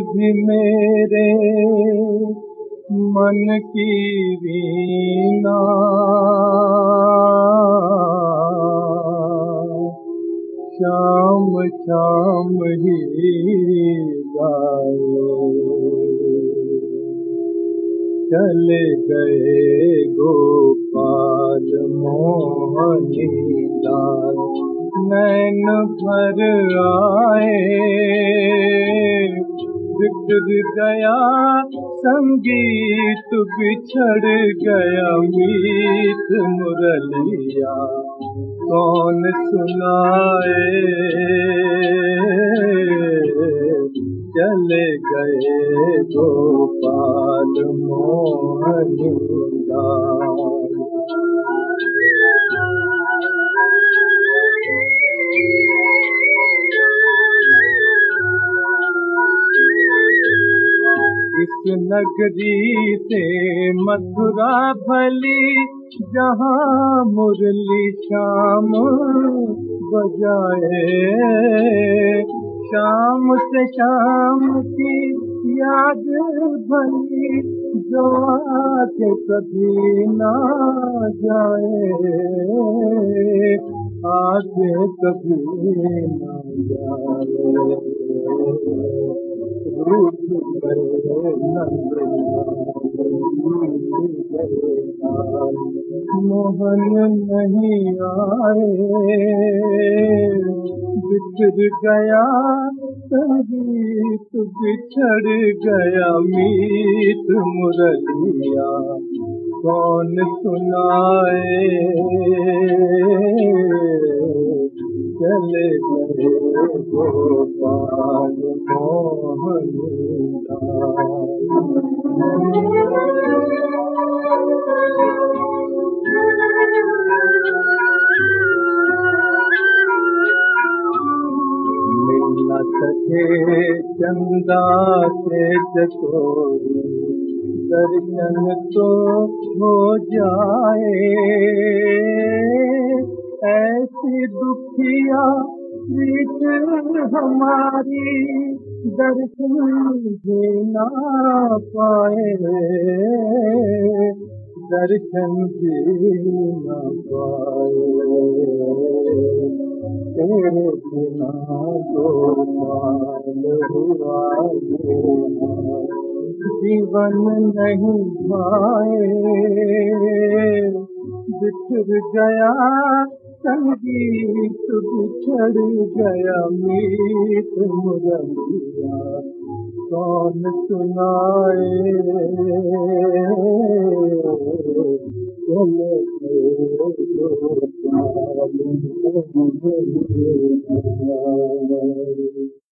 भी मेरे मन की वीणा शाम शाम ही गाए। चले गए गोपाल मोहनी लाल, नैन भर आए। बिखर गया संगीत, बिछड़ गया मीत मुरलिया, कौन सुनाए। चले गए गोपाल मोहनी लाल। इस नगरी से मथुरा भली, जहाँ मुरली श्याम बजाए। शाम से शाम की याद भली, जो आके कभी ना जाए, आके कभी ना जाए। मोहन नहीं आए, बिछड़ गया संगीत, बिछड़ गया मीत मुरलिया, कौन सुनाए। चले गए गोपाल मोहनी मिल न सके चंदा से चकोरी, दर्शन तो हो जाए। ऐसी दुखिया प्रीत हमारी, दर्शन भी ना पाए, दर्शन भी ना पाए। तेरे बिना गोपाल हुआ जीवन नहीं भाए। बिछड़ गया संगीत, बिछड़ गया मीत मुरलिया, कौन सुनाए। चले गए गोपाल मोहनी लाल।